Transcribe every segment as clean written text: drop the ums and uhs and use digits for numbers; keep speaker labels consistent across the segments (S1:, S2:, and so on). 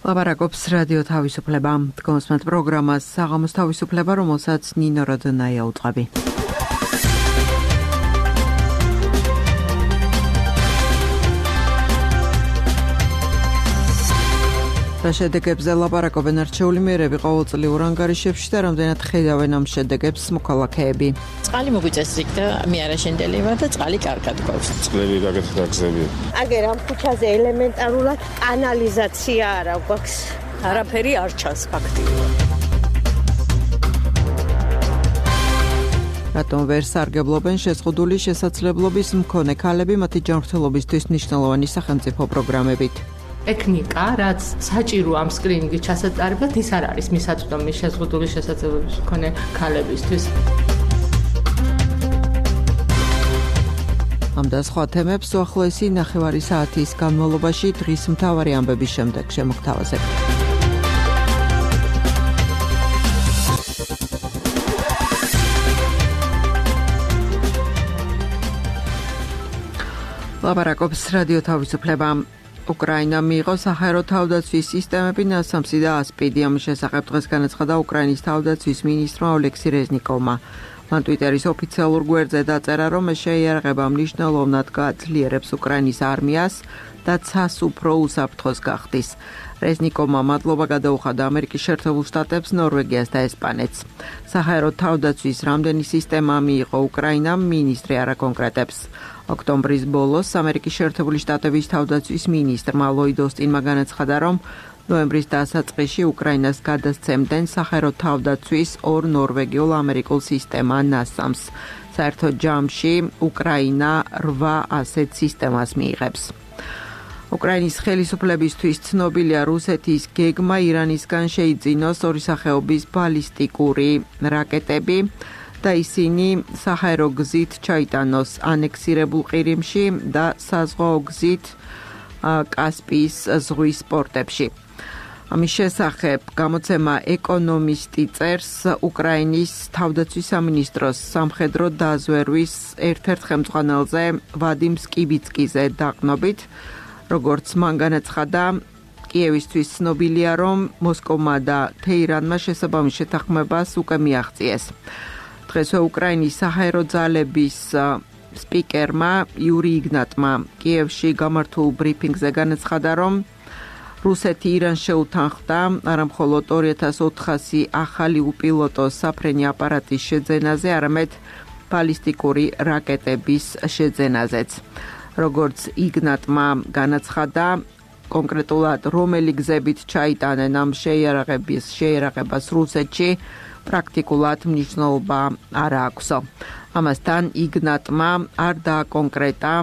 S1: ლაპარაკობს რადიო თავისუფლება. დგომსმენთ პროგრამას საღამოს თავისუფლება, რომელსაც ნინო როდონაია უწყები. და შედეგებზე ლაპარაკობენ არჩეული მერები ყოველწლიურ ანგარიშებში და რამდენად ხედავენ ამ შედეგებს მოქალაქეები.
S2: წყალი მოგვიწესრიგ და მე არაშენდელი ვარ და წყალი კარგად გვაქვს.
S3: წყლები გაგზავნა.
S4: აგერ ამ ქუჩაზე ელემენტარულად კანალიზაცია არა გვაქვს.
S2: არაფერი არ ჩანს ფაქტიურად.
S1: რატომ ვერ სარგებლობენ შეზღუდული შესაძლებლობის მქონე ქალები მათი ჯანმრთელობისთვის მნიშვნელოვანი სახელმწიფო პროგრამებით?
S5: ტექნიკა, რაც საჭირო ამ სკრინინგის ჩასატარებლად, ის არ არის მისაწვდომი შეზღუდული შესაძლებლობის მქონე ქალებისთვის. ამ და სხვა თემებს უახლოესი ნახევარი საათის განმავლობაში დღის მთავარი ამბების შემდეგ შემოგთავაზებთ. ლაპარაკობს რადიო თავისუფლება. უკრაინა მიიღო საჰაერო თავდაცვის სისტემები NASAMS და ASPID. ამის შესახებ დღეს განაცხადა უკრაინის თავდაცვის მინისტრმა ოლექსი რეზნიკოვმა. მან ტვიტერის ოფიციალურ გვერდზე დაწერა, რომ შეიარაღება მნიშვნელოვნად გაძლიერებს უკრაინის არმიას და ცას უფრო უსაფრთხოს გახდის. რეზნიკოვმა მადლობა გადაუხადა ამერიკის შეერთებულ შტატებს, ნორვეგიას და ესპანეთს. საჰაერო თავდაცვის რამდენი სისტემა მიიღო უკრაინამ, მინისტრი არ აკონკრეტებს. ოქტომბრის ბოლოს ამერიკის შეერთებული შტატების თავდაცვის მინისტრმა ლოიდ ოსტინმა განაცხადა, რომ ნოემბრის დასაწყისში უკრაინას გადასცემდნენ საჰაერო თავდაცვის ორ ნორვეგიულ ამერიკულ სისტემა NASAMS. საერთო ჯამში უკრაინა 8 ასეთ სისტემას მიიღებს. უკრაინის ხელისუფლებისთვის ცნობილია რუსეთის გეგმა ირანისგან შეიძინოს ორი სახეობის ბალისტიკური რაკეტები და ისინი საჰაერო გზით ჩაიტანოს ანექსირებულ ყირიმში და საზღვაო გზით კასპიის ზღვის პორტებში. ამის შესახებ გამოცემა ეკონომისტი წერს უკრაინის თავდაცვის სამინისტროს სამხედრო დაზვერვის ერთ-ერთ ხელმძღვანელზე ვადიმ სკიბიცკიზე დაყნობით. როგორც მან განაცხადა, კიევისთვის ცნობილია, რომ მოსკოვმა და თეირანმა შესაბამის შეთანხმებას უკვე მიაღწიეს. დღესვე უკრაინის საჰაერო ძალების სპიკერმა იური იგნატმა კიევში გამართულ ბრიფინგზე განაცხადა, რომ რუსეთი ირანს შეუთანხმდა არამხოლოდ 2400 ახალი უპილოტო საფრენი აპარატის შეძენაზე, არამედ ბალისტიკური რაკეტების შეძენაზეც. როგორც იგნატმა განაცხადა, კონკრეტულად რომელი გზებით ჩაიტანენ ამ შეიარაღებას რუსეთში, პრაქტიკულად მნიშვნელობა არ აქვს. ამასთან იგნატმა არ დააკონკრეტა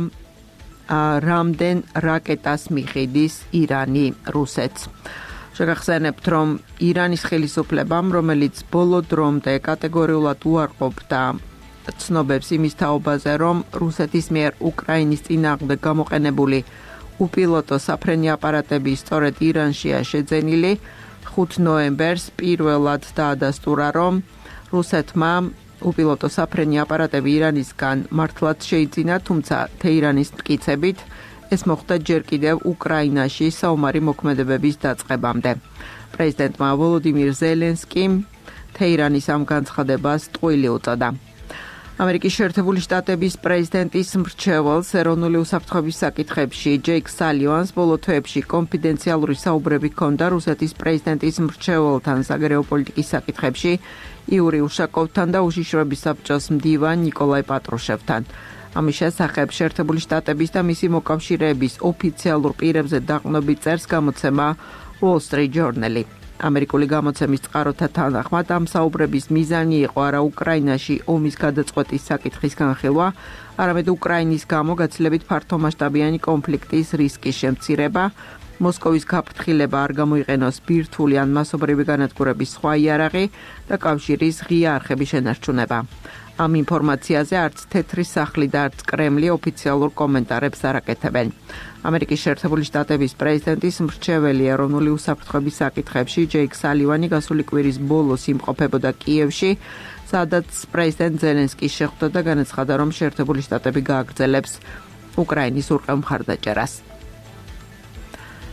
S5: რამდენ რაკეტას მიყიდის ირანი რუსეთს. შეგახსენებთ, რომ ირანის ხელისუფლებამ, რომელიც ბოლო დრომდე კატეგორიულად უარყოფდა ცნობებს იმის თაობაზე, რომ რუსეთის მიერ უკრაინის წინააღმდეგ გამოყენებული უპილოტო საფრენი აპარატები სწორედ ირანშია შეძენილი, 5 ნოემბერს პირველად დაადასტურა, რომ რუსეთმა უპილოტო საფრენი აპარატები ირანისგან მართლაც შეიძინა, თუმცა თეირანის მტკიცებით ეს მოხდა ჯერ კიდევ უკრაინაში საომარი მოქმედებების დაწყებამდე. პრეზიდენტმა ვოლოდიმირ ზელენსკიმ თეირანის ამ განცხადებას ტყუილი უწოდა. ამერიკის შეერთებული შტატების პრეზიდენტის მრჩეველს ეროვნული უსაფრთხოების საკითხებში ჯეიკ სალივანს ბოლო თვეებში კონფიდენციალური საუბრები ჰქონდა რუსეთის პრეზიდენტის მრჩეველთან საგარეო პოლიტიკის საკითხებში იური უშაკოვთან და უშიშროების საბჭოს მდივან ნიკოლაი პატრუშევთან. ამის შესახებ შეერთებული შტატების და მისი მოკავშირეების ოფიციალურ პირებზე დაყნობით წერს გამოცემა Wall Street Journal. ამერიკული გამოცემის წყაროთა თანახმად ამ საუბრების მიზანი იყო არა უკრაინაში ომის გადაწყვეტის საკითხის განხილვა, არამედ უკრაინის გამო გაცილებით ფართომასშტაბიანი კონფლიქტის რისკის შემცირება, მოსკოვის გაფრთხილება არ გამოიყენოს ბირთვული ან მასობრივი განადგურების სხვა იარაღი და კავშირის ღია არხების შენარჩუნება. ამ ინფორმაციაზე არც თეთრი სახლი და არც კრემლი ოფიციალურ კომენტარებს არ აკეთებენ. ამერიკის შეერთებული შტატების პრეზიდენტის მრჩეველი ეროვნული უსაფრთხოების საკითხებში ჯეიკ სალივანი გასული კვირის ბოლოს იმყოფებოდა კიევში, სადაც პრეზიდენტ ზელენსკი შეხვდა და განაცხადა, რომ შეერთებული შტატები გააგრძელებს უკრაინის ურყევ მხარდაჭერას.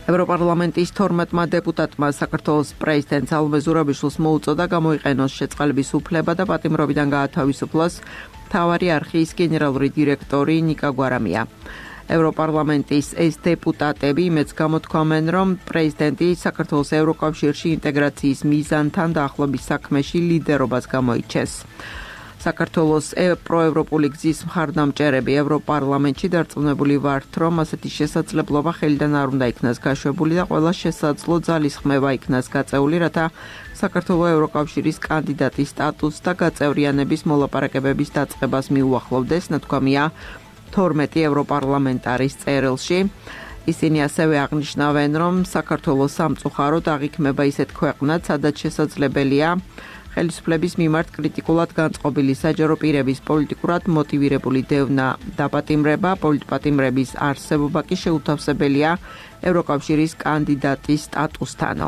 S5: ევროპარლამენტის 12-მა დეპუტატმა საქართველოს პრეზიდენტ სალომე ზურაბიშვილს მოუწოდა გამოიყენოს შეწყალების უფლება და პატიმრობიდან გაათავისუფლოს მთავარი არქივის გენერალური დირექტორი ნიკა გვარამია. ევროპარლამენტის ეს დეპუტატები იმედს გამოთქვამენ, რომ პრეზიდენტი საქართველოს ევროკავშირში ინტეგრაციის მიზანთან დაახლოების საქმეში ლიდერობას გამოიჩენს. საქართველოს პროევროპული გზის მხარდამჭერები ევროპარლამენტში დარწმუნებული ვართ, რომ ასეთი შესაძლებლობა ხელიდან არ უნდა იქნას გაშვებული და ყველა შესაძლო ძალისხმევა იქნას გაწეული, რათა საქართველოს ევროკავშირის კანდიდატის სტატუსს და გაწევრიანების მოლაპარაკებების დაწყებას მიუახლოვდეს, ნათქვამია 12 ევროპარლამენტარის წერილში. ისინი ასევე აღნიშნავენ, რომ საქართველოს სამწუხაროდ აღიქმება ისეთ ქვეყნად, სადაც შესაძლებელია ხელისუფლების მიმართ კრიტიკულად განწყობილი საჯარო პირების პოლიტიკურად მოტივირებული დევნა დაპატიმრება, პოლიტპატიმრების არსებობა კი შეუთავსებელია ევროკავშირის კანდიდატის სტატუსთანო.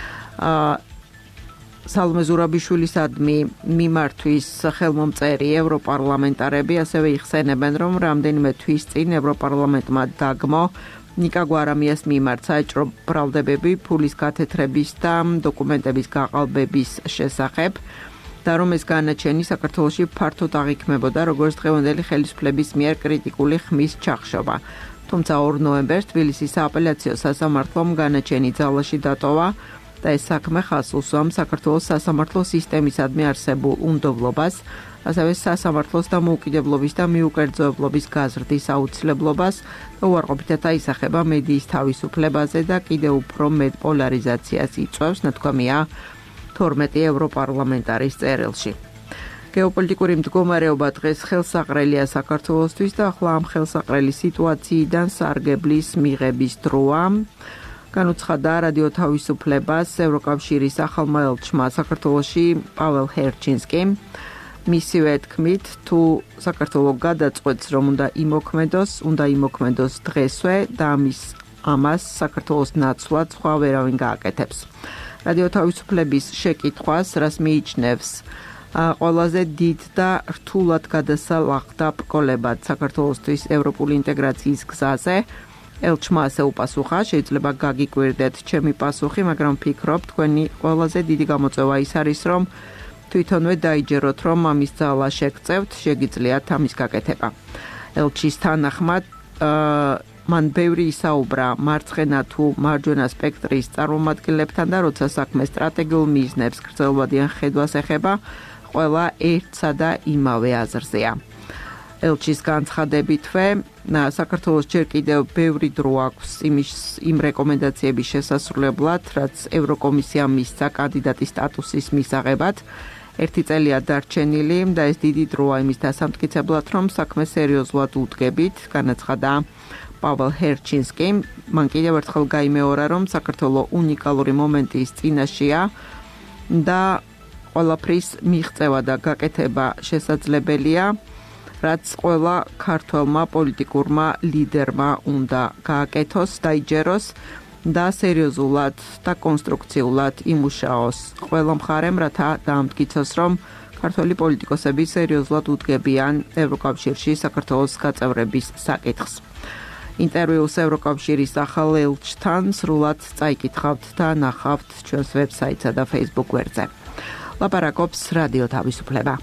S5: სალომე ზურაბიშვილისადმი მიმართვის ხელმომწერი ევროპარლამენტარები ასევე იხსენებენ, რომ რამდენიმე თვის წინ ევროპარლამენტმა დაგმო ნიკა გვარამიას მიმართ საეჭვრო ბრალდებები ფულის გათეთრების და დოკუმენტების გაყალბების შესახებ და რომ ეს განაჩენი საქართველოში ფართოდ აღიქმებოდა როგორც დღევანდელი ხელისუფლების მიერ კრიტიკული ხმის ჩახშობა. თუმცა 2 ნოემბერს თბილისის სააპელაციო სასამართლომ განაჩენი ძალაში დატოვა და ეს საქმე ხაზს უსვამს საქართველოს სასამართლო სისტემისადმი არსებულ უნდობლობას, ასევე სასამართლოს დამოუკიდებლობის და მიუკერძოებლობის გაზრდის აუცილებლობას და უარყოფითად აისახება მედიის თავისუფლებაზე და კიდევ უფრო მეტ პოლარიზაციას იწვევს, ნათქვამია 12 ევროპარლამენტარის წერილში. გეოპოლიტიკური მდგომარეობა დღეს ხელსაყრელია საქართველოსთვის და ახლა ამ ხელსაყრელი სიტუაციიდან სარგებლის მიღების დროა. განუცხადა რადიო თავისუფლებას ევროკავშირის ახალმა ელჩმა საქართველოში პაվել ჰერჩინსკიმ. მისივე თქმით, თუ საქართველო გადაწყვეტს, რომ უნდა იმოქმედოს დღესვე და ამას საქართველოს ნაცვლად სხვა ვერავინ გააკეთებს. რადიო თავისუფლების შეკითხვას, რას მიიჩნევს ყველაზე დიდ და რთულად გადასალახდა ბრკოლებად საქართველოსთვის ევროპული ინტეგრაციის გზაზე, ელჩმა ასე უპასუხა, შეიძლება გაგიკვირდეთ ჩემი პასუხი, მაგრამ ვფიქრობ, თქვენი ყველაზე დიდი გამოწვევა ის არის, რომ თვითონვე დაიჯეროთ, რომ ამის ძალა შეგწევთ, შეგიძლიათ ამის გაკეთება. ელჩის თანახმად, მან ბევრი ისაუბრა მარცხენა თუ მარჯვენა სპექტრის წარმომადგენლებთან და როცა საქმე სტრატეგიულ მიზნებს გრძელვადიან ხედვას ეხება, ყველა ერთსა და იმავე აზრზეა. ელჩის განცხადებითვე, საქართველოს ჯერ კიდევ ბევრი დრო აქვს იმ რეკომენდაციების შესასრულებლად, რაც ევროკომისიამ მისცა კანდიდატის სტატუსის მისაღებად. 1 წელია დარჩენილი და ეს დიდი დროა იმის დასამტკიცებლად, რომ საქმე სერიოზულად უდგებით, განაცხადა პაվել ჰერჩინსკიმ. მან კიდევ ერთხელ გაიმეორა, რომ საქართველო უნიკალური მომენტის წინაშეა და ყველაფრის მიღწევა და გაკეთება შესაძლებელია, რაც ყველა ქართველმა პოლიტიკურმა ლიდერმა უნდა გააკეთოს, დაიჯეროს და სერიოზულად და კონსტრუქციულად იმუშაოს ყველა მხარემ, რათა დაამტკიცოს, რომ ქართველი პოლიტიკოსები სერიოზულად უდგებიან ევროკავშირში საქართველოს გაწევრების საკითხს. ინტერვიუს ევროკავშირის ახალ ელჩთან სრულად წაიკითხავთ და ნახავთ ჩვენს ვებსაიტსა და Facebook გვერდზე. ლაპარაკობს რადიო თავისუფლება.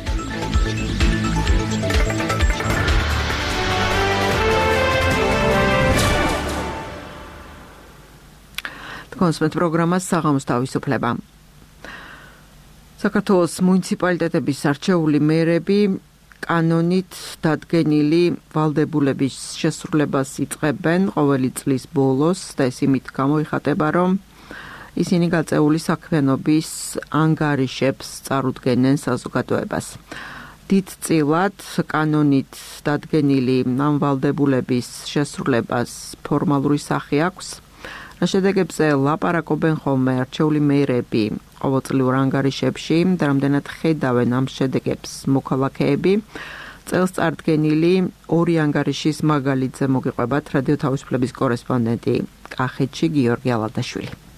S5: კონსმეთ პროგრამას საღამოს თავისუფლება. საქართველოს მუნიციპალიტეტების არჩეული მერები კანონით დადგენილი ვალდებულების შესრულებას იწყებენ ყოველი წლის ბოლოს და ეს იმით გამოიხატება, რომ ისინი გაწეული საქმიანობის ანგარიშებს წარუდგენენ საზოგადოებას. დიდწილად კანონით დადგენილი ამ ვალდებულების შესრულებას ფორმალური სახე აქვს. შედეგებზე ლაპარაკობენ ხოლმე არჩეული მერები ყოველწლიურ ანგარიშებში და რამდენად ხედავენ ამ შედეგებს მოქალაქეები. წელს წარდგენილი 2 ანგარიშის მაგალითზე მოგიყვებათ რადიო თავისუფლების კორესპონდენტი კახეთში გიორგი ალადაშვილი.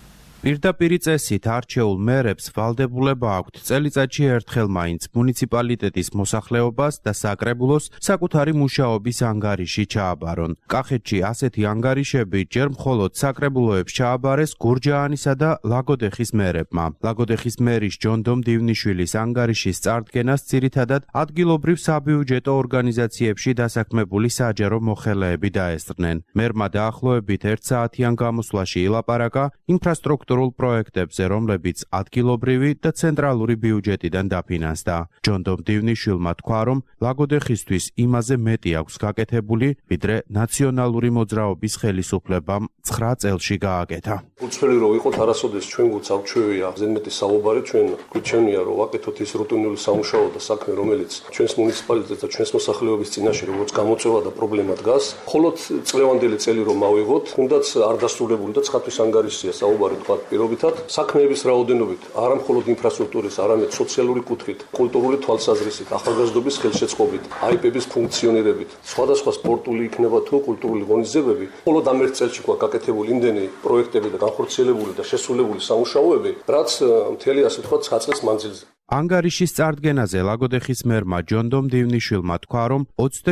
S3: პირდაპირი წესით არჩეულ მერებს ვალდებულება აქვთ წელიწადში ერთხელ მაინც მუნიციპალიტეტის მოსახლეობას და საკრებულოს საკუთარი მუშაობის ანგარიში ჩააბარონ. კახეთში ასეთი ანგარიშები ჯერ მხოლოდ საკრებულოებს ჩააბარეს გურჯაანისა და ლაგოდეხის მერებმა. ლაგოდეხის მერის ჯონდომ დივნიშვილის ანგარიშის წარდგენას ძირითადად ადგილობრივ საბიუჯეტო ორგანიზაციებში დასაქმებული საჯარო მოხელეები დაესწრნენ. მერმა დაახლოებით 1 საათიან გამოსვლაში ილაპარაკა ინფრასტრუქტურულ პროექტებზე, რომლებიც ადგილობრივი და ცენტრალური ბიუჯეტიდან დაფინანსდა. ჯონდომ დივნიშვილმა თქვა, რომ ლაგოდეხისთვის იმაზე მეტი აქვს გაკეთებული, ვიდრე ნაციონალური მოძრაობის ხელისუფლებამ 9 წელში გააკეთა.
S6: უცვლელი რომ ვიყოთ არასოდეს ჩვენ გვწავჩევია ზედმეტი საუბარი, ჩვენ გვიჩვენია რომ ვაკეთოთ ის რუტინული სამუშაო და საქმე, რომელიც ჩვენს მუნიციპალიტეტს და ჩვენს მოსახლეობის წინაშე როგორც გამოწვევა და პრობლემა დგას. მხოლოდ წლევანდელი წელი რომ ავიღოთ, თუნდაც არ დასრულებული და ცხადვის ანგარიშია საუბარი თქვა პირობითად, საქმეების რაოდენობით, არა მხოლოდ ინფრასტრუქტურის, არამედ სოციალური კუთხით, კულტურული თვალსაზრისით, ახალგაზრდობის ხელშეწყობით, აიპების ფუნქციონირებით, სხვადასხვა სპორტული იქნება თუ კულტურული ღონისძიებები, მხოლოდ ამ ერთ წელში გვაქვს გაკეთებული იმდენი პროექტები და განხორციელებული და შესრულებული სამუშაოები, რაც მთელი ასე ვთქვათ 9 წლის მანძილზე.
S3: ანგარიშის წარდგენაზე ლაგოდეხის მერმა ჯონდომ დივნიშვილმა თქვა, რომ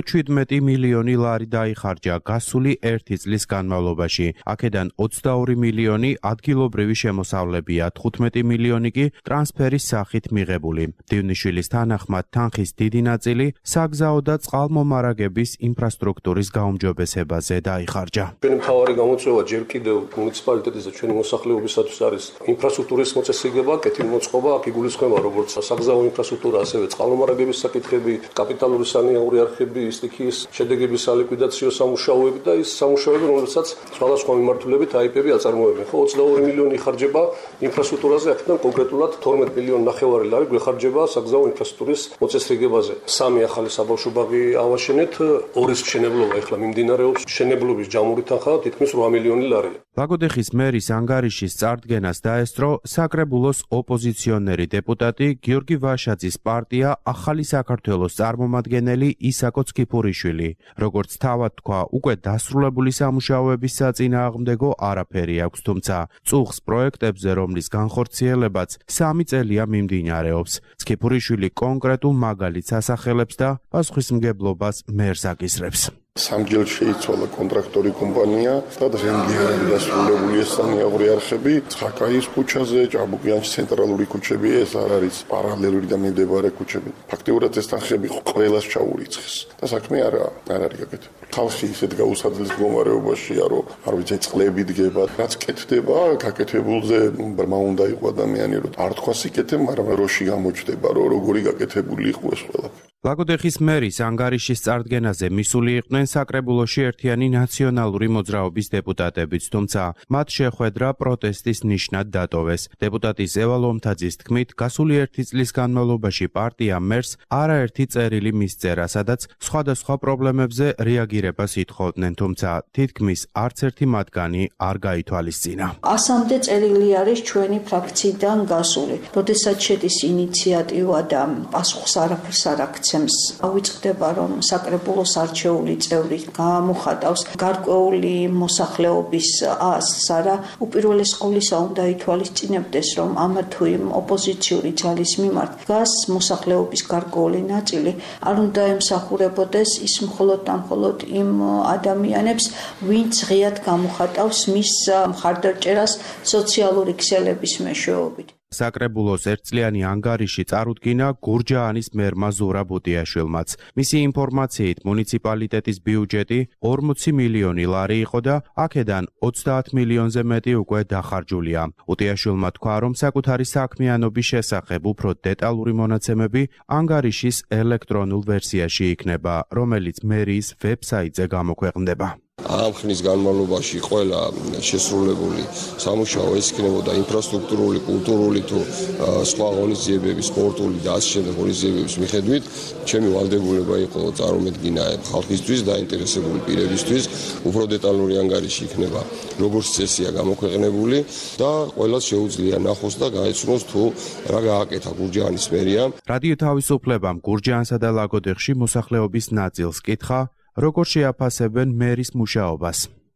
S3: 37 მილიონი ლარი დაიხარჯა გასული 1 წლის განმავლობაში. აქედან 22 მილიონი ადგილობრივი შემოსავლებია, 15 მილიონი კი ტრანსფერის სახით მიღებული. დივნიშვილის თანახმად თანხის დიდი ნაწილი საგზაო და წყალმომარაგების ინფრასტრუქტურის გაუმჯობესებაზე დაიხარჯა.
S6: ჩვენი მთავარი გამოწვევა ჯერ კიდევ მუნიციპალიტეტის და ჩვენი მოსახლეობისათვის არის ინფრასტრუქტურის მოწესრიგება, კეთილმოწყობა, აქ იგულისხმება როგორც საგზაო ინფრასტრუქტურა, ასევე წყალმომარაგების საკითხები, კაპიტალური სანიტარული არხები, სტიქიის შედეგების სალიკვიდაციო სამუშაოები და ის სამუშაოები, რომელსაც სხვადასხვა მიმართულებით აიპები აწარმოებენ. ხო, 22 მილიონი ხარჯება ინფრასტრუქტურაზე, აქედან კონკრეტულად 12 მილიონი ნახევარი ლარი გვეხარჯება საგზაო ინფრასტრუქტურის მოწესრიგებაზე. 3 ახალი საბავშვო ბაღი ავაშენეთ, 2-ის მშენებლობა ახლა მიმდინარეობს, მშენებლობის ჯამური თანხა თითქმის 8 მილიონი ლარია.
S3: ლაგოდეხის მერის ანგარიშის წარდგენას დაესწრო საკრებულოს ოპოზიციონერი დეპუტატი გიორგი ვაშაძის პარტია ახალი საქართველოს წარმომადგენელი ისაკო ცქიფურიშვილი. როგორც თავად თქვა, უკვე დასრულებული სამუშაოების საწინააღმდეგო არაფერი აქვს, თუმცა წუხს პროექტებზე, რომლის განხორციელებაც 3 წელია მიმდინარეობს. ცქიფურიშვილი კონკრეტულ მაგალითს ასახელებს და პასუხისმგებლობას მერს აკისრებს.
S7: სამჯერ შეიცვალა კონტრაქტორი კომპანია და დღემდე არ არის დასრულებული ეს სამიაღური არხები. ცხაკაის ქუჩაზე, ჭაბუკიანის ცენტრალური ქუჩები, ეს არ არის პარალელური და მიმდებარე ქუჩები. ფაქტიურად ეს თანხები ყველას ჩაურიცხეს და საქმე არ არის გაკეთებული. ხალხი ისეთ გაუსაძლის მდგომარეობაშია, რომ არ ვიცი წყლები დგება, რაც კეთდება, გაკეთებულზე ბრმა უნდა იყო ადამიანი, რომ არ თქვა სიკეთე, მაგრამ როში გამოჩდება, რომ როგორი გაკეთებული იყო ეს ყველაფერი.
S3: ლაგოდეხის მერის ანგარიშის წარდგენაზე მისული იყვნენ საკრებულოში ერთიანი ნაციონალური მოძრაობის დეპუტატებიც, თუმცა მათ შეხვედრა პროტესტის ნიშნად დატოვეს. დეპუტატი ზევა ლომთაძის თქმით, გასული 1 წლის განმავლობაში პარტია მერს არაერთი წერილი მისწერა, სადაც სხვადასხვა პრობლემებზე რეაგირებას ითხოვდნენ, თუმცა თითქმის არც ერთი მათგანი არ გაითვალისწინა.
S8: 100-მდე წერილი არის ჩვენი ფრაქციიდან გასული. როდესაც შედის ინიციატივა და პასუხს არაფერს არ აქცევს. ავიწყდება, რომ საკრებულოს არჩეული წევრი გამოხატავს გარკვეული მოსახლეობის ასლს, არა უპირველეს ყოვლისა უნდა ითვალისწინებდეს, რომ ამ თუ იმ ოპოზიციური ძალის მიმართ დგას მოსახლეობის გარკვეული ნაწილი, არ უნდა ემსახურებოდეს ის მხოლოდ და მხოლოდ იმ ადამიანებს, ვინც ღიად გამოხატავს მის მხარდაჭერას სოციალური ქსელების მეშვეობით.
S3: საკრებულოს ერთწლიანი ანგარიში წარუდგინა გურჯაანის მერმა ზურაბ უტიაშვილმაც. მისი ინფორმაციით მუნიციპალიტეტის ბიუჯეტი 40 მილიონი ლარი იყო და აქედან 30 მილიონზე მეტი უკვე დახარჯულია. უტიაშვილმა თქვა, რომ საკუთარი საქმიანობის შესახებ უფრო დეტალური მონაცემები ანგარიშის ელექტრონულ ვერსიაში იქნება, რომელიც მერიის ვებსაიტზე გამოქვეყნდება.
S9: ამ ხნის განმავლობაში ყველა შესრულებული სამუშაო ეს იქნებოდა ინფრასტრუქტურული, კულტურული თუ სხვა ღონისძიებების, სპორტული და ასე შემდეგ ღონისძიებების მიხედვით, ჩემი ვალდებულება იყო წარმომედგინა ხალხისთვის და ინტერესებული პირებისთვის, უფრო დეტალური ანგარიში იქნება როგორც წესია გამოქვეყნებული და ყველას შეუძლია ნახოს და გაეცნოს თუ რა გააკეთა გურჯაანის მერიამ.
S3: რადიო თავისუფლებამ გურჯაანსა და ლაგოდეხში მოსახლეობის ნაწილს კითხა, როგორ შეაფასებენ მერის მუშაობას.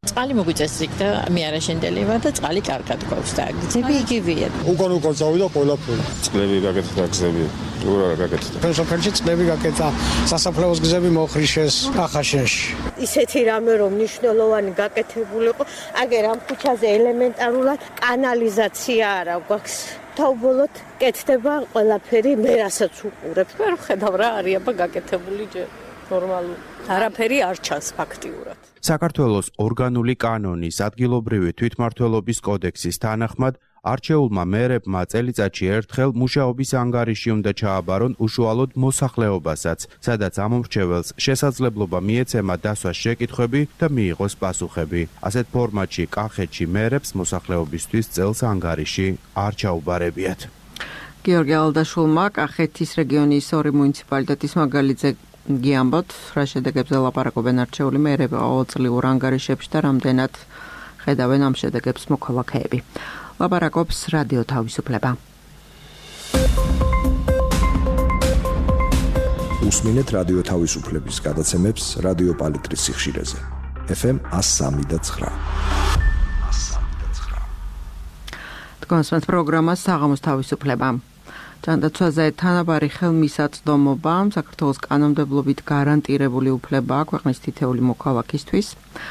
S2: წყალი მოგვიწეს იქ და მე არაშენდელი ვარ და წყალი კარგად გვაქვს და გზები იგივეა.
S10: უკან წავიდა ყველაფერი.
S9: წყლები გაკეთდა გზები. ურა გაკეთდა.
S10: სოფელში წყლები გაკეთდა. სასაფლაოს გზები მოხრიშეს ახაშენში.
S4: ისეთი რამე რომ მნიშვნელოვანი გაკეთებული იყო, აგერ ამ ქუჩაზე ელემენტარულად კანალიზაცია არა გვაქვს. თავბოლოდ კეთდება ყველაფერი, მე რასაც უყურებ, ვერ ვხედავ რა არის აბა გაკეთებული ჯერ ნორმალურად. არაფერი არ ჩანს ფაქტიურად.
S3: საქართველოს ორგანული კანონის ადგილობრივი თვითმმართველობის კოდექსის თანახმად არჩეულმა მერებმა წელიწადში ერთხელ მუშაობის ანგარიში უნდა ჩააბარონ უშუალოდ მოსახლეობასაც, სადაც ამომრჩეველს შესაძლებლობა მიეცემა დასვას შეკითხვები და მიიღოს პასუხები. ასეთ ფორმატში კახეთში მერებს მოსახლეობისთვის წელს ანგარიში არ ჩაუბარებიათ.
S5: გიორგი ალდაშულმა კახეთის რეგიონის 2 მუნიციპალიტეტის მაგალითზე გიამბოთ, რა შედეგებზე ლაპარაკობენ არჩეული მერები ყოველწლიურ ანგარიშებში და რამდენად ხედავენ ამ შედეგებს მოქალაქეები. ლაპარაკობს რადიო თავისუფლება.
S11: უსმინეთ რადიო თავისუფლების გადაცემებს რადიო პალიტრის სიხშირეზე. FM 103.9. თქვენს პროგრამას საღამოს თავისუფლება. ჯანდაცვაზე თანაბარი ხელმისაწვდომობა საქართველოს კანონმდებლობით გარანტირებული უფლებაა ქვეყნის თითეული მოქალაქისთვის.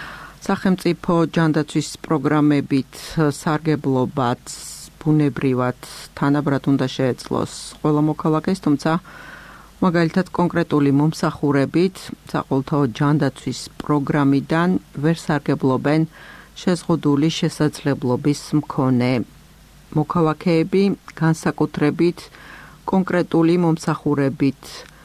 S11: სახელმწიფო ჯანდაცვის პროგრამებით სარგებლობაც ბუნებრივად თანაბრად უნდა შეეძლოს ყველა მოქალაქეს, თუმცა მაგალითად კონკრეტული მომსახურებით საყოველთაო ჯანდაცვის პროგრამიდან ვერ სარგებლობენ შეზღუდული შესაძლებლობის მქონე მოქალაქეები, განსაკუთრებით კონკრეტული მომსახურებით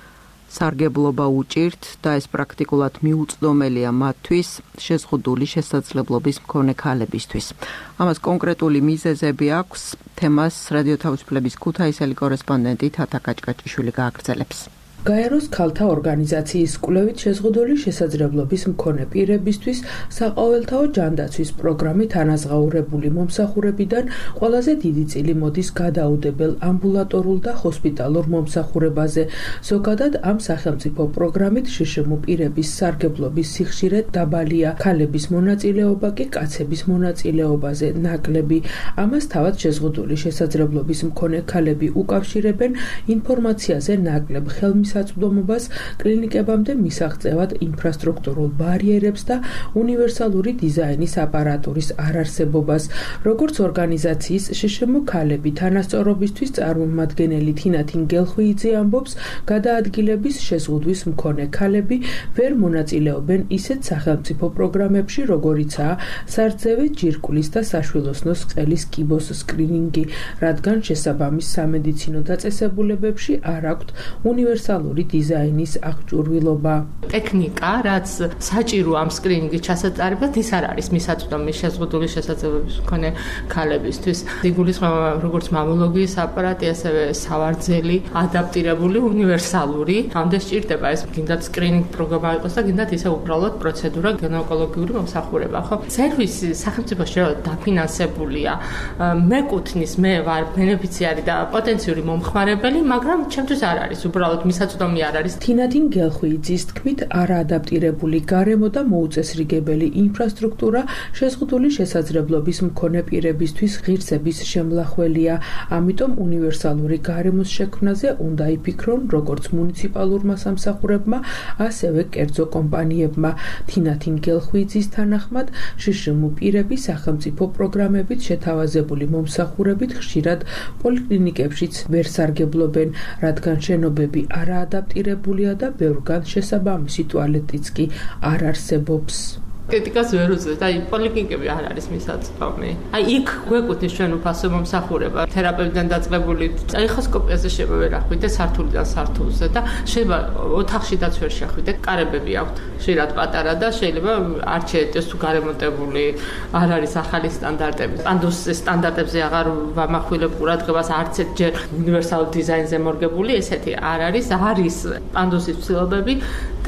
S11: სარგებლობა უჭირთ და ეს პრაქტიკულად მიუწვდომელია მათთვის შეზღუდული შესაძლებლობის მქონე ქალებისთვის. ამას კონკრეტული მიზეზები აქვს, თემას რადიო თავისუფლების ქუთაისელი კორესპონდენტი თათა კაჭკაჭიშვილი გააგრძელებს.
S12: გაეროს ქალთა ორგანიზაციის კვლევით შეზღუდული შესაძლებლობის მქონე პირებისთვის საყოველთაო ჯანდაცვის პროგრამით ანაზღაურებული მომსახურებიდან ყველაზე დიდი წილი მოდის გადაუდებელ ამბულატორულ და ჰოსპიტალურ მომსახურებაზე. ზოგადად ამ სახელმწიფო პროგრამით შშმ პირების სარგებლობის სიხშირე დაბალია, ქალების მონაწილეობა კი კაცების მონაწილეობაზე ნაკლები. ამას თავად შეზღუდული შესაძლებლობის მქონე ქალები უკავშირებენ ინფორმაციაზე ნაკლებ საწვდომობას, კლინიკებამდე მისაღწევად ინფრასტრუქტურულ ბარიერებს და უნივერსალური დიზაინის აპარატურის არარსებობას. როგორც ორგანიზაციის შშმ ქალები თანასწორობისთვის წარმომადგენელი თინათინ გელხვიიძე ამბობს, გადაადგილების შეზღუდვის მქონე ქალები ვერ მონაწილეობენ ისეთ სახელმწიფო პროგრამებში, როგორიცაა სარძევე ჯირკვლის და საშვილოსნოს ყელის კიბოს სკრინინგი, რადგან შესაბამის სამედიცინო დაწესებულებებში არ აქვთ უნივერსალური დიზაინის აღჭურვილობა.
S13: ტექნიკა, რაც საჭირო ამ სკრინინგის ჩასატარებლად, ის არ არის მისაწვდომი შეზღუდული შესაძლებლობის მქონე ქალებისთვის. იგულისხმება როგორც მამოლოგიის აპარატი, ასევე სავარძელი, ადაპტირებული, უნივერსალური. ამდენ სჭირდება ეს გინდათ სკრინინგ პროგრამა იყოს და გინდათ ისე უბრალოდ პროცედურა გინეკოლოგიური მომსახურება, ხო? სერვისი სახელმწიფო შეერად დაფინანსებულია. მეკუთვნის, მე ვარ ბენეფიციარი და პოტენციური მომხმარებელი, მაგრამ ჩემთვის არ არის უბრალოდ მისაწვდომი არ არის.
S12: თინათინ გელხვიძის თქმით, არაადაპტირებული გარემო და მოუწესრიგებელი ინფრასტრუქტურა შეზღუდული შესაძლებლობის მქონე პირებისთვის ღირსების შემლახველია. ამიტომ უნივერსალური გარემოს შექმნაზე უნდა იფიქრონ როგორც მუნიციპალურმა სამსახურებმა, ასევე კერძო კომპანიებმა. თინათინ გელხვიძის თანახმად, შშმ პირები სახელმწიფო პროგრამებით შეთავაზებული მომსახურებით ხშირად პოლიკლინიკებშიც ვერ სარგებლობენ, რადგან შენობები არაადაპტირებულია და ბევრგან შესაბამისი ტუალეტიც კი არ არსებობს.
S13: კრიტიკას ვერ უძებს, აი პოლიკლინიკები არ არის მისაწვდომი. აი იქ გვეკუთვნის ჩვენ უფასო მომსახურება, თერაპევტიდან დაწყებული, ეხოსკოპიაზე შეიძლება ვერ ახვიდე სართულიდან სართულზე და შეიძლება ოთახშიდაც ვერ შეხვიდე, კარებები აქვთ ხშირად პატარა და შეიძლება არ შეეტევს თუ გარემონტებული არ არის ახალი სტანდარტები. პანდუს სტანდარტებზე აღარ ვამახვილებ ყურადღებას არც ერთჯერ უნივერსალურ დიზაინზე მორგებული, ესეთი არ არის, არის პანდუსის ცვლილებები და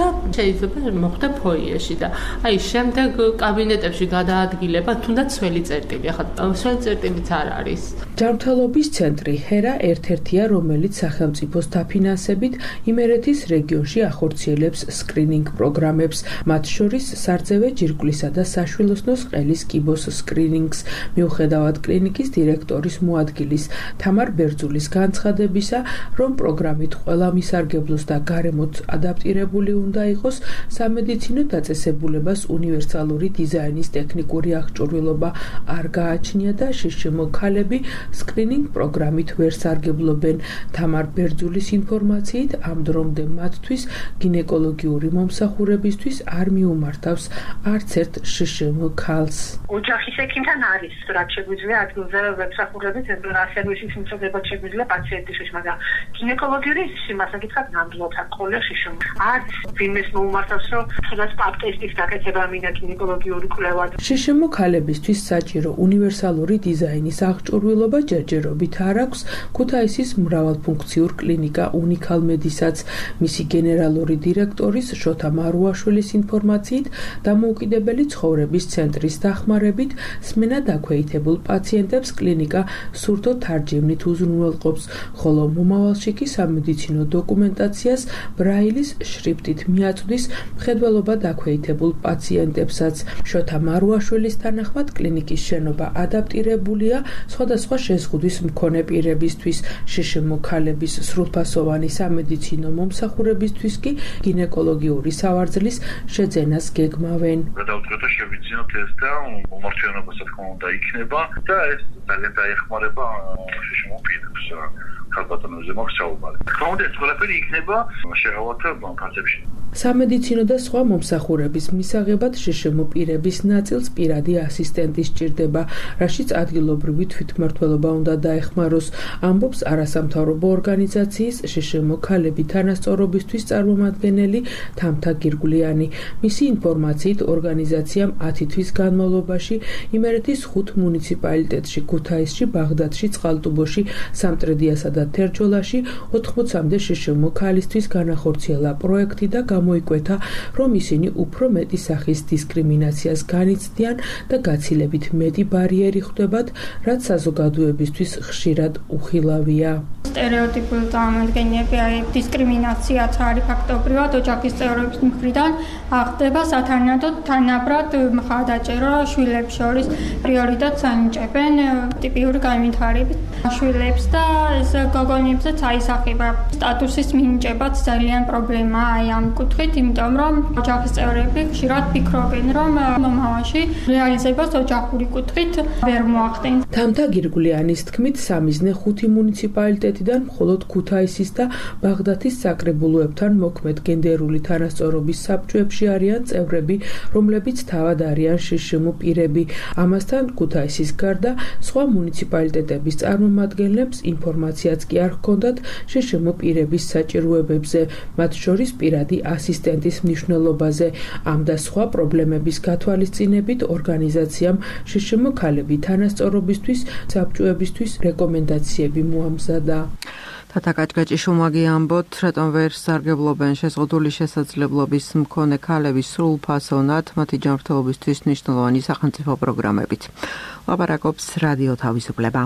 S13: და შეიძლება მოხდა ფოიეში და აი შემდეგ კაბინეტებში გადაადგილება თუნდაც სველი წერტილი. ახლა სველი წერტილიც არ არის.
S12: ჯანმრთელობის ცენტრი ჰერა ერთ-ერთია, რომელიც სახელმწიფოს დაფინანსებით იმერეთის რეგიონში ახორციელებს სკრინინგ პროგრამებს, მათ შორის სარძევე ჯირკვლისა და საშვილოსნოს ყელის კიბოს სკრინინგს. მიუხედავად კლინიკის დირექტორის მოადგილის თამარ ბერძულის განცხადებისა, რომ პროგრამით ყველა მისარგებლოს და გარემოც ადაპტირებული უნდა იყოს, სამედიცინო დაწესებულებას უნივერსალური დიზაინის ტექნიკური აღჭურვილობა არ გააჩნია და შშმ ქალები სკრინინგ პროგრამით ვერ სარგებლობენ. თამარ ბერძულის ინფორმაციით, ამ დრომდე მათთვის გინეკოლოგიური მომსახურებისთვის არ მიუმართავს არც ერთ შშმ ქალს.
S14: ოჯახის ექიმთან არის რაც შეგვიძლია ადგილზე ვებსახურებით რა სერვისის მიწოდებად შეგვიძლია პაციენტისთვის, მაგრამ გინეკოლოგიური იმას აკითხავთ ნამდვილად აკოლე შშმ. არც ვინმეს მოუმართავს, რომ სადაც პაპ ტესტის გაკეთება მინდა გინეკოლოგიური კვლევა.
S12: შშმ ქალებისთვის საჭირო უნივერსალური დიზაინის აღჭურვილობა ჯერჯერობით არ აქვს ქუთაისის მრავალფუნქციურ კლინიკა უნიკალ მედისაც. მისი გენერალური დირექტორის შოთა მარუაშვილის ინფორმაციით, დამოუკიდებელი ცხოვრების ცენტრის დახმარებით სმენა დაქვეითებულ პაციენტებს კლინიკა სურთო თარჯიმნით უზრუნველყოფს, ხოლო მომავალში კი სამედიცინო დოკუმენტაციას ბრაილის შრიფტით მიაწვდის მხედველობა დაქვეითებულ პაციენტებსაც. შოთა მარუაშვილის თანახმად კლინიკის შენობა ადაპტირებულია სხვადასხვა შეზღუდვის მქონე პირებისთვის. შშმ ქალების სრულფასოვანი სამედიცინო მომსახურებისთვის კი გინეკოლოგიური სავარძლის შეძენას გეგმავენ.
S15: გადავწყვეტ შევიძინოთ ეს და მომართვიანობა თქმა უნდა იქნება და ეს ძალიან დაეხმარება შშმ პირებს. ქალბატონებზე მაქვს საუბარი. თქმა უნდა ეს ყველაფერი იქნება შეღავათ ფასებში.
S12: სამედიცინო და სხვა მომსახურების მისაღებად შშმ პირების ნაწილს პირადი ასისტენტი სჭირდება, რაშიც ადგილობრივი თვითმმართველობა უნდა დაეხმაროს, ამბობს არასამთავრობო ორგანიზაციის შშმ ქალები თანასწორობისთვის წარმომადგენელი თამთა გირგვლიანი. მისი ინფორმაციით, ორგანიზაციამ 10 თვის განმავლობაში იმერეთის 5 მუნიციპალიტეტში, ქუთაისში, ბაღდადში, წყალტუბოში, სამტრედიასა და თერჯოლაში 80-მდე შშმ ქალისთვის განახორციელა პროექტი და გამოიკვეთა, რომ ისინი უფრო მეტი სახის დისკრიმინაციას განიცდიან და გაცილებით მეტი ბარიერი ხვდებათ, რაც საზოგადოებისთვის ხშირად უხილავია.
S16: სტერეოტიპული წარმოდგენები, აი დისკრიმინაციაც არის ფაქტობრივად ოჯახის წევრების მხრიდან ახდება სათანადოდ თანაბრად მხარდაჭერა შვილებს შორის პრიორიტეტს ანიჭებენ ტიპიური განვითარებით შვილებს და ეს გოგონებსაც აისახება სტატუსის მინიჭებაც ძალიან პრობლემაა აი ამ კუთხით, იმიტომ რომ ოჯახის წევრები ხშირად ფიქრობენ, რომ მომავალში რეალიზებას ოჯახური კუთხით ვერ მოახდენს.
S12: თამთა გირგვლიანის თქმით, სამიზნე 5 მუნიციპალიტეტიდან მხოლოდ ქუთაისის და ბაღდათის საკრებულოებთან მოქმედ გენდერული თანასწორობის საბჭოებში არიან წევრები, რომლებიც თავად არიან შშმ პირები. ამასთან ქუთაისის გარდა სხვა მუნიციპალიტეტების წარმომადგენლებს ინფორმაციაც კი არ ჰქონდათ შშმ პირების საჭიროებებზე, მათ შორის პირადი ასისტენტის მნიშვნელობაზე. ამ და სხვა პრობლემების გათვალისწინებით ორგანიზაციამ შშმ ქალები თანასწორობისთვის საბჭოებისთვის რეკომენდაციები მოამზადა.
S5: თათაკაჭკაჭი შუმაგი ამბობთ, რატომ ვერ სარგებლობენ შეზღუდული შესაძლებლობის მქონე ქალების სრულფასოვნად მათი ჯანმრთელობისთვის მნიშვნელოვანი სახელმწიფო პროგრამებით. ლაპარაკობს რადიო თავისუფლება.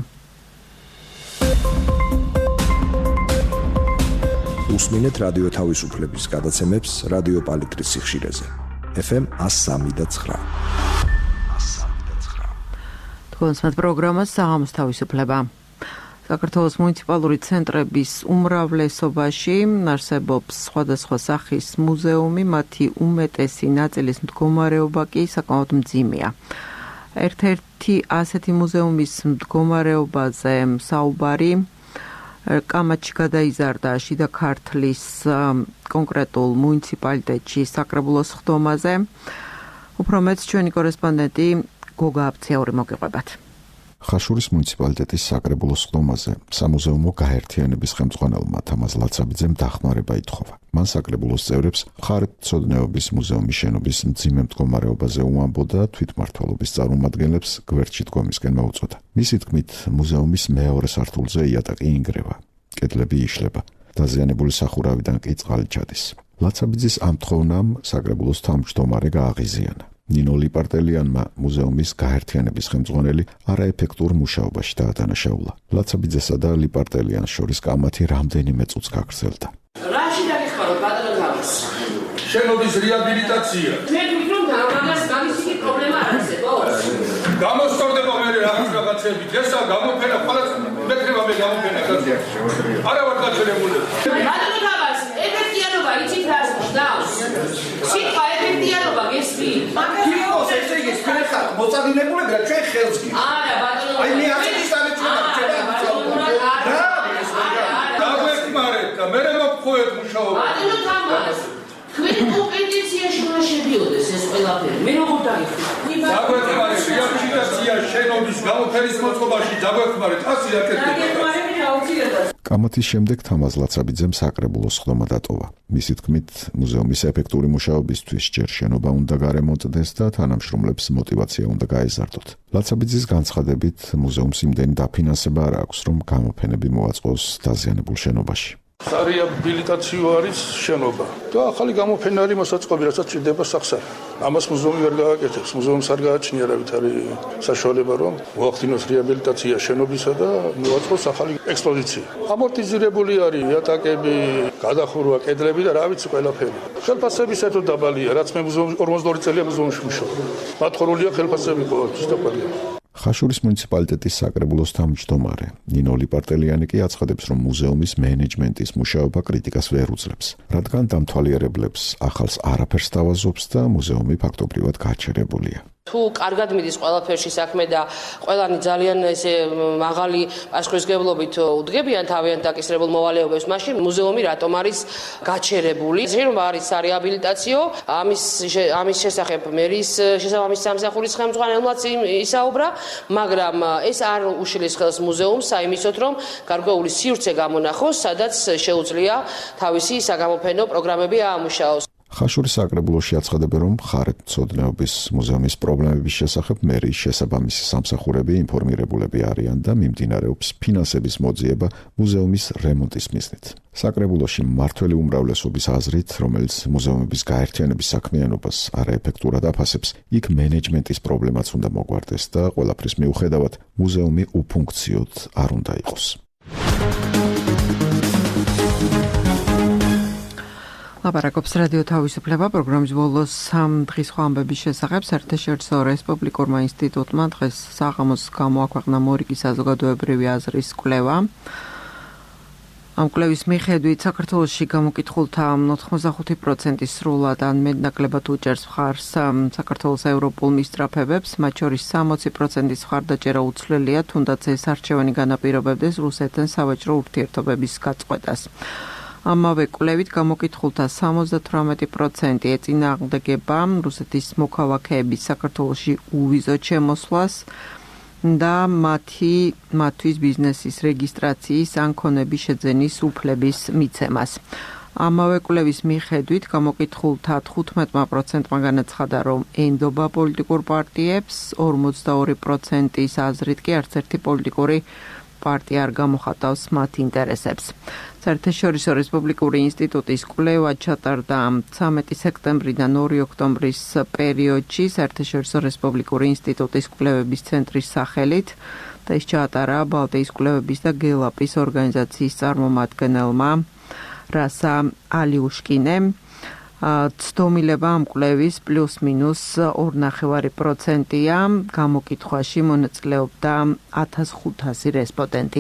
S17: უსმინეთ რადიო თავისუფლების გადაცემებს რადიო პალიტრის სიხშირეზე. FM 103.9.
S5: თქვენს პროგრამას საღამოს თავისუფლება. საქართველოს მუნიციპალური ცენტრების უმრავლესობაში არსებობს სხვადასხვა სახის მუზეუმი, მათი უმეტესი ნაწილის მდგომარეობა კი საკმაოდ მძიმეა. ერთ-ერთი ასეთი მუზეუმის მდგომარეობაზე საუბარი კამათში გადაიზარდა შიდა ქართლის კონკრეტულ მუნიციპალიტეტში საკრებულოს ხდომაზე. უფრო მეტს ჩვენი კორესპონდენტი გოგა აბციური მოგიყვებათ.
S17: ხაშურის მუნიციპალიტეტის საკრებულოს ხდომაზე სამუზეუმო გაერთიანების ხელმძღვანელმა თამაზ ლაცაბიძემ დახმარება ითხოვა. მან საკრებულოს წევრებს მხარეთმცოდნეობის მუზეუმის შენობის მძიმე მდგომარეობაზე უამბოდა და თვითმმართველობის წარმომადგენლებს გვერდში დგომისკენ მოუწოდა. მისი თქმით, მუზეუმის მეორე სართულზე იატაკი ინგრევა, კედლები იშლება, დაზიანებული სახურავიდან კი წყალი ჩადის. ლაცაბიძის ამ თხოვნამ საკრებულოს თავმჯდომარე გააღიზიანა. ნინო ლიპარტელიანმა მუზეუმის გაერთიანების ხელმძღვანელი არაეფექტურ მუშაობაში დაადანაშაულა. ლაცაბიძესა და ლიპარტელიანს შორის კამათი რამდენიმე წუთს გაგრძელდა.
S18: რაში დაგეხმაროთ ბატონო თავს?
S19: შენობის რეაბილიტაცია.
S18: მე ვიქნებ მაგას გამისი პრობლემა არ არსებობს.
S19: გამოსწორდება მე რაღაცები. ესა გამოფენა ყველა მექნება მე გამოფენა. არა ვარ გაჩერებული.
S18: ბატონო თავს, ეფექტიანობა იცით რას ნიშნავს? სიტყვა ეფექტიანობა გესმით?
S19: კიბოს ესე იგი სპეცად მოწადინებული და ჩვენ ხელს კი.
S18: არა ბატონო.
S19: აი მე აქეთ სამეცნიერო დაგვეხმარეთ და მე მოგხვეეთ მუშაობა.
S18: ბატონო თავს, თქვენ კომპეტენციაში უნდა შედიოდეს ეს ყველაფერი. მე როგორ დაგიხმაროთ?
S19: დაგვეხმარეთ რეაბილიტაცია შენობის გამოფენის მოწყობაში დაგვეხმარეთ 100
S18: რაკეტი.
S17: კამათის შემდეგ თამაზ ლაცაბიძემ საკრებულოს ხდომა დატოვა. მისი თქმით, მუზეუმის ეფექტური მუშაობისთვის ჯერ შენობა უნდა გარემონტდეს და თანამშრომლებს мотиваცია უნდა გაეზარდოთ. ლაცაბიძის განცხადებით, მუზეუმს იმდენი დაფინანსება არ აქვს, რომ გამოფენები მოაწყოს დაზიანებულ შენობაში.
S19: რეაბილიტაციო არის შენობა და ახალი გამოფენა არის მოსაწყობი, რასაც ჭირდება სახსარი. ამას მუზეუმი ვერ გააკეთებს. მუზეუმს არ გააჩნია არავით არის საშუალება, რომ მოახდინოს რეაბილიტაცია შენობისა და მოაწყოს ახალი ექსპოზიცია. ამორტიზირებული არის იატაკები, გადახურვა, კედლები და რა ვიცი ყველაფერი. ხელფასების ერთო დაბალია, რაც მე მუზეუმში 42 წელია მუზეუმში მუშაობ. მათხოვრულია ხელფასები ყოველთვის დაბალია.
S17: ხაშურის მუნიციპალიტეტის საკრებულოს თავმჯდომარე ნინო ლიპარტელიანი კი აცხადებს, რომ მუზეუმის მენეჯმენტის მუშაობა კრიტიკას ვერ უძლებს, რადგან დამთვალიერებლებს ახალს არაფერს თავაზობს და მუზეუმი ფაქტობრივად გაჩერებულია.
S18: თუ კარგად მიდის ყველაფერში საქმე და ყველანი ძალიან ესე მაღალი პასუხისმგებლობით უდგებიან თავიანთ დაკისრებულ მოვალეობებს, მაშინ მუზეუმი რატომ არის გაჩერებული? შეიძლება არისარეაბილიტაციო, ამის შესახებ მერის შესაბამის სამსახურის ხელმძღვანელმაც ისაუბრა, მაგრამ ეს არ უშლის ხელს მუზეუმს საიმისოთ, რომ გარკვეული სივრცე გამონახოს, სადაც შეუძლია თავისი საგამოფენო პროგრამები აამუშაოს.
S17: ხაშურის საკრებულოში აცხადებენ, რომ მხარეთმცოდნეობის მუზეუმის პრობლემების შესახებ მერის შესაბამისი სამსახურები ინფორმირებულები არიან და მიმდინარეობს ფინანსების მოძიება მუზეუმის რემონტის მიზნით. საკრებულოში მმართველი უმრავლესობის აზრით, რომელიც მუზეუმების გაერთიანების საქმიანობას არაეფექტურად აფასებს, იქ მენეჯმენტის პრობლემაც უნდა მოგვარდეს და ყველაფრის მიუხედავად მუზეუმი უფუნქციოდ არ უნდა იყოს.
S5: ლაპარაკობს რადიო თავისუფლება პროგრამის ბოლოს 3 დღის ამბების შესახებ. საერთაშორისო რესპუბლიკურმა ინსტიტუტმა დღეს საღამოს გამოაქვეყნა მორიგის საზოგადოებრივი აზრის კვლევა. ამ კვლევის მიხედვით საქართველოში გამოკითხულთა 85% სრულად ან მეტნაკლებად უჭერს მხარს საქართველოს ევროპულ მისწრაფებებს, მათ შორის 60%-ის მხარდაჭერა უცვლელია, თუნდაც ეს არჩევანი განაპირობებდეს რუსეთთან სავაჭრო ურთიერთობების გაწყვეტას. ამავე კვლევით გამოკითხულთა 78% ეწინააღმდეგება რუსეთის მოქალაქეების საქართველოში უვიზოდ შემოსვლას და მათთვის ბიზნესის რეგისტრაციის ან ქონების შეძენის უფლების მიცემას. ამავე კვლევის მიხედვით გამოკითხულთა 15%-მა განაცხადა, რომ ენდობა პოლიტიკურ პარტიებს, 42%-ის აზრით კი არც ერთი პოლიტიკური პარტია არ გამოხატავს მათ ინტერესებს. საერთაშორისო რესპუბლიკური ინსტიტუტის კვლევა ჩატარდა 13 სექტემბრიდან 2 ოქტომბრის პერიოდში საერთაშორისო რესპუბლიკური ინსტიტუტის კვლევების ცენტრის სახელით და ის ჩაატარა ბალტიის კვლევების და გელაპის ორგანიზაციის წარმომადგენელმა რასა ალიუშკინემ. ცდომილება ამ კვლევის პლუს-მინუს 2.5%-ია, გამოკითხვაში მონაწილეობდა 1500 რესპონდენტი.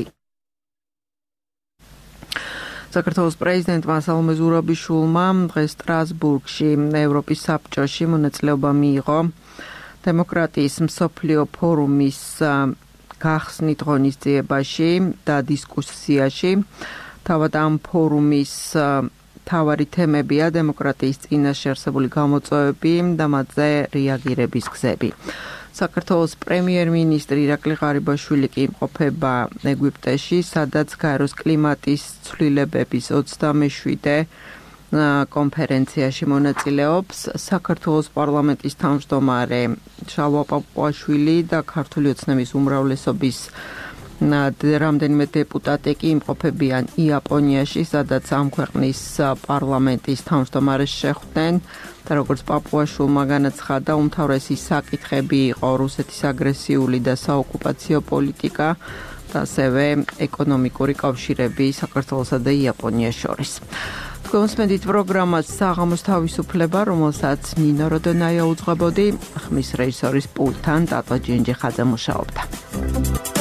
S5: საქართველოს პრეზიდენტმა სალომე ზურაბიშვილმა დღეს სტრასბურგში ევროპის საბჭოში მონაწილეობა მიიღო დემოკრატიის მსოფლიო ფორუმის გახსნით ღონისძიებაში და დისკუსიაში. თავად ამ ფორუმის თავარი თემებია დემოკრატიის წინაშე არსებული გამოწვევები და მათზე რეაგირების გზები. საქართველოს პრემიერ-მინისტრი ირაკლი ღარიბაშვილი კი იმყოფება ეგვიპტეში, სადაც გაეროს კლიმატის ცვლილებების 27 კონფერენციაში მონაწილეობს. საქართველოს პარლამენტის თავმჯდომარე შალვა პაპუაშვილი და ქართული ოცნების უმრავლესობის რამდენიმე დეპუტატი კი იმყოფებიან იაპონიაში, სადაც ამ ქვეყნის პარლამენტის თავმჯდომარეს შეხვდნენ და როგორც პაპუაშვილმა განაცხადა, უმთავრესი საკითხები იყო რუსეთის აგრესიული და საოკუპაციო პოლიტიკა და ასევე ეკონომიკური კავშირები საქართველოსა და იაპონიას შორის. თქვენს პროგრამას საღამოს თავისუფლება, რომელსაც ნინო როდონაია უძღვებოდი, ხმის რეჟისორის პულტთან ტატო ჯინჯიხაძე მუშაობდა.